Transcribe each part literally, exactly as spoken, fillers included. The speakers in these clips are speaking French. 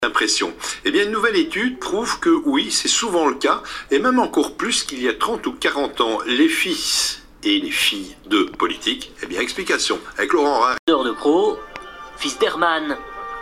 L'impression. Eh bien, une nouvelle étude prouve que oui, c'est souvent le cas, et même encore plus qu'il y a trente ou quarante ans, les fils et les filles de politiques. Eh bien, explication avec Laurent Rare. De Crau, fils d'Hermann,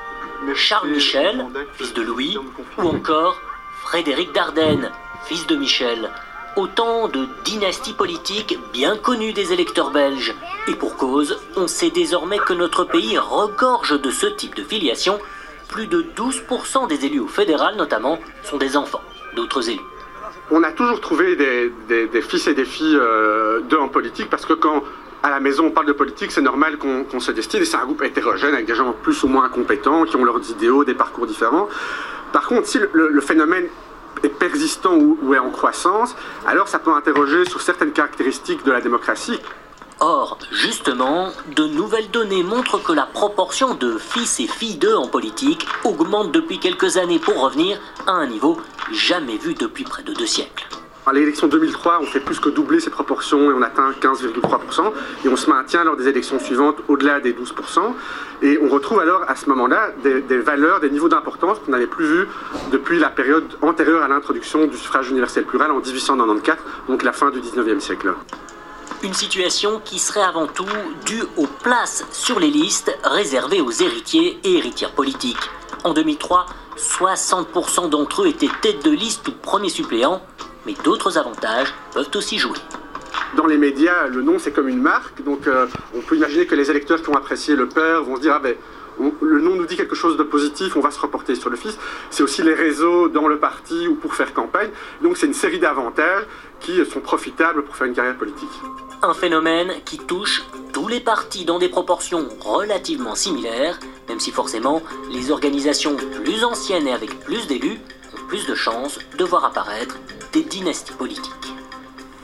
Charles Michel, fils de Louis, ou encore Frédéric Dardenne, fils de Michel. Autant de dynasties politiques bien connues des électeurs belges. Et pour cause, on sait désormais que notre pays regorge de ce type de filiation. Plus de douze pour cent des élus au fédéral, notamment, sont des enfants d'autres élus. On a toujours trouvé des, des, des fils et des filles euh, d'eux en politique, parce que quand à la maison on parle de politique, c'est normal qu'on qu'on se destine, et c'est un groupe hétérogène avec des gens plus ou moins compétents, qui ont leurs idéaux, des parcours différents. Par contre, si le, le phénomène est persistant ou, ou est en croissance, alors ça peut interroger sur certaines caractéristiques de la démocratie. Or, justement, de nouvelles données montrent que la proportion de fils et filles d'eux en politique augmente depuis quelques années pour revenir à un niveau jamais vu depuis près de deux siècles. À l'élection deux mille trois, on fait plus que doubler ces proportions et on atteint quinze virgule trois pour cent, et on se maintient lors des élections suivantes au-delà des douze pour cent, et on retrouve alors à ce moment-là des, des valeurs, des niveaux d'importance qu'on n'avait plus vus depuis la période antérieure à l'introduction du suffrage universel plural en dix-huit cent quatre-vingt-quatorze, donc la fin du dix-neuvième siècle. Une situation qui serait avant tout due aux places sur les listes réservées aux héritiers et héritières politiques. En deux mille trois, soixante pour cent d'entre eux étaient têtes de liste ou premiers suppléants, mais d'autres avantages peuvent aussi jouer. Dans les médias, le nom c'est comme une marque, donc euh, on peut imaginer que les électeurs qui ont apprécié le père vont se dire « ah ben, on, le nom nous dit quelque chose de positif, on va se reporter sur le fils ». C'est aussi les réseaux dans le parti ou pour faire campagne, donc c'est une série d'avantages qui sont profitables pour faire une carrière politique. Un phénomène qui touche tous les partis dans des proportions relativement similaires, même si forcément les organisations plus anciennes et avec plus d'élus ont plus de chances de voir apparaître des dynasties politiques.